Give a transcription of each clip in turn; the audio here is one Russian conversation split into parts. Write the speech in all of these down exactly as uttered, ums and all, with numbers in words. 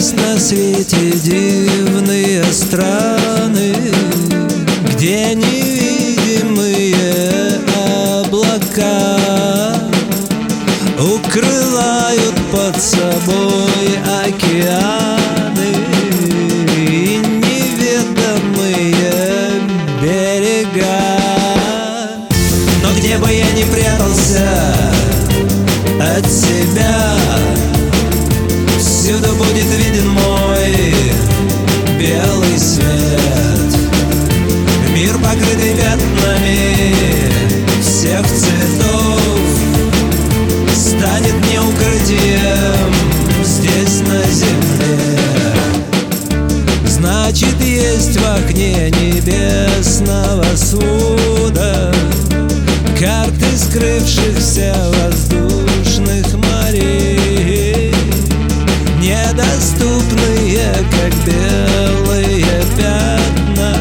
Есть на свете дивные страны, где невидимые облака укрывают под собой океаны и неведомые берега. Но где бы я ни прятался от себя, всюду будет виден мой белый свет. Мир, покрытый пятнами всех цветов, станет мне укрытием здесь на земле. Значит, есть в окне небесного свода карты скрывшихся воздушных морей, недоступные, как белые пятна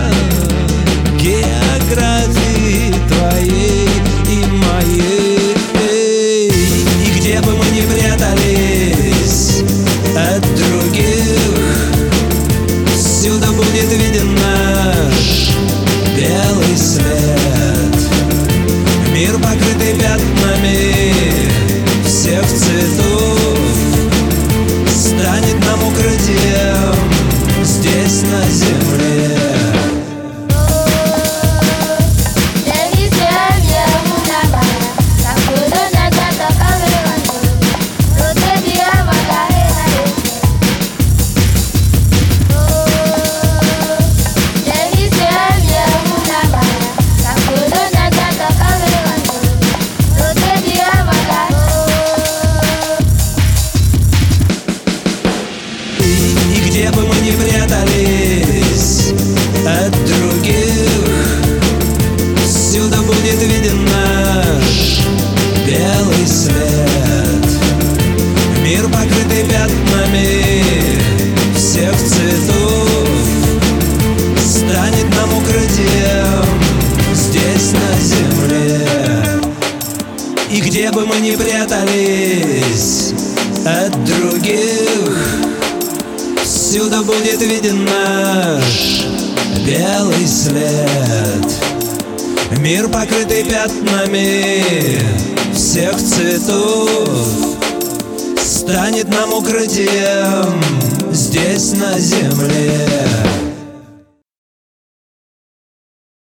географии твоей и моей. И где бы мы ни прятались от других, всюду будет виден наш белый свет. Мир, покрытый пятнами всех цветов, станет нам укрытием здесь на земле. Где бы мы ни прятались от других, всюду будет виден наш белый свет. Мир, покрытый пятнами всех цветов, станет нам укрытием здесь на земле. И где бы мы ни прятались от других, всюду будет виден наш белый свет. Мир, покрытый пятнами всех цветов, станет нам укрытием здесь на земле.